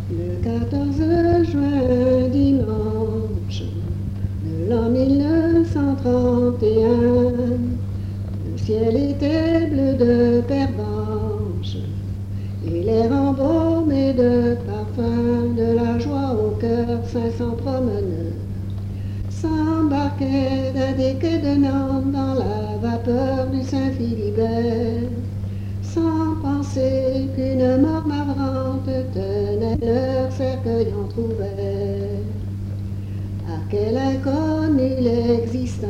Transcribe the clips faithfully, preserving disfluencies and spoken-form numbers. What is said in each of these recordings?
Le quatorze juin, dimanche, de l'an mille neuf cent trente et un, le ciel était bleu de pervenche, et l'air embaumé de parfum, de la joie au cœur, cinq cents promeneurs s'embarquaient d'un des quais de Nantes dans la vapeur du Saint-Philibert, sans penser qu'une mort navrante tenait leur cercueil entrouvert. À quel inconnu l'existence,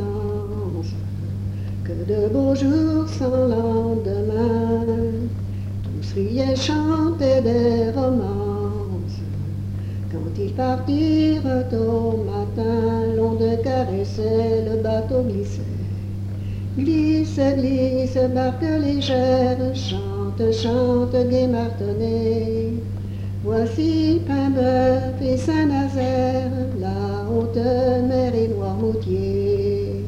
que de beaux jours sans lendemain, tous riaient, chantaient des romances, quand ils partirent au matin, l'onde caressait, le bateau glissait. Glisse, glisse, barque légère, chante, chante, gai martonnet. Voici Paimboeuf et Saint-Nazaire, la haute mer et Noirmoutier.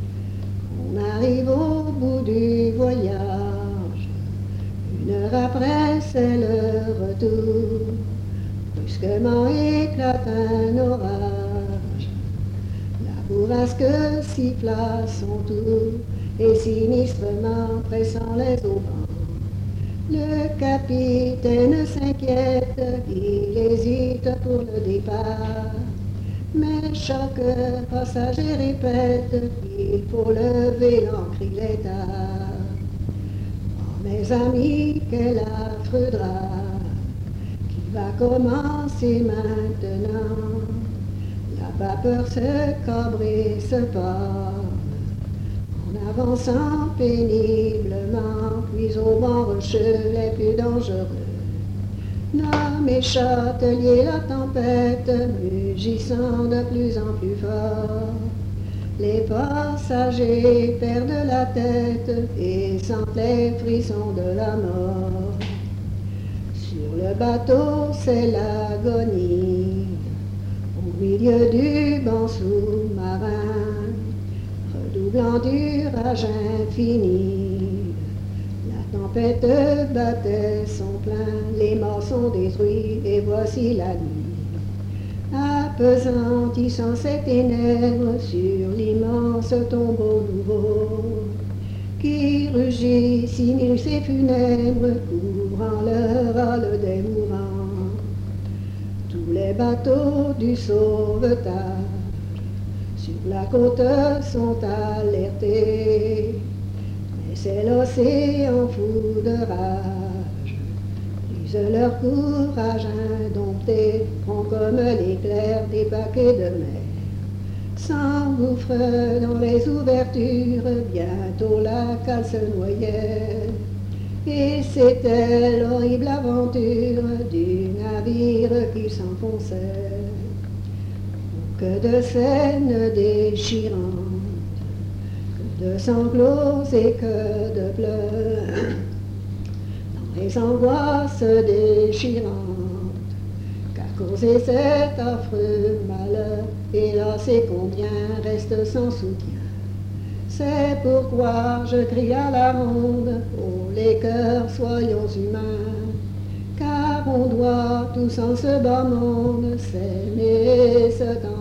On arrive au bout du voyage, une heure après c'est le retour. Brusquement éclate un orage, la bourrasque siffla son tour, et sinistrement pressant les auvents. Le capitaine s'inquiète, il hésite pour le départ, mais chaque passager répète qu'il faut lever l'ancre, il est tard. Oh mes amis, quel affreux drame qui va commencer maintenant. La vapeur se cabre et se porte, en avançant péniblement, puis au vent rocheux les plus dangereux. Nommé Châtelier, la tempête, mugissant de plus en plus fort, les passagers perdent la tête et sentent les frissons de la mort. Sur le bateau, c'est l'agonie, au milieu du banc sous-marin, redoublant du rage infini. La tempête battait son plein, les morts sont détruits, et voici la nuit, appesantissant ses ténèbres sur l'immense tombeau nouveau, qui rugit, simule ses funèbres, couvrant le rôle des mourants. Tous les bateaux du sauvetage sur la côte sont alertés, mais c'est l'océan fou de rage, brise leur courage indompté, prend comme l'éclair des paquets de mer, s'engouffre dans les ouvertures, bientôt la cale se noyait, et c'était l'horrible aventure du navire qui s'enfonçait. Que de scènes déchirantes, que de sanglots et que de pleurs, dans les angoisses déchirantes, qu'a causé cet affreux malheur, et là c'est combien reste sans soutien. C'est pourquoi je crie à la ronde, oh les cœurs soyons humains, car on doit tous en ce bas monde s'aimer, se tendre.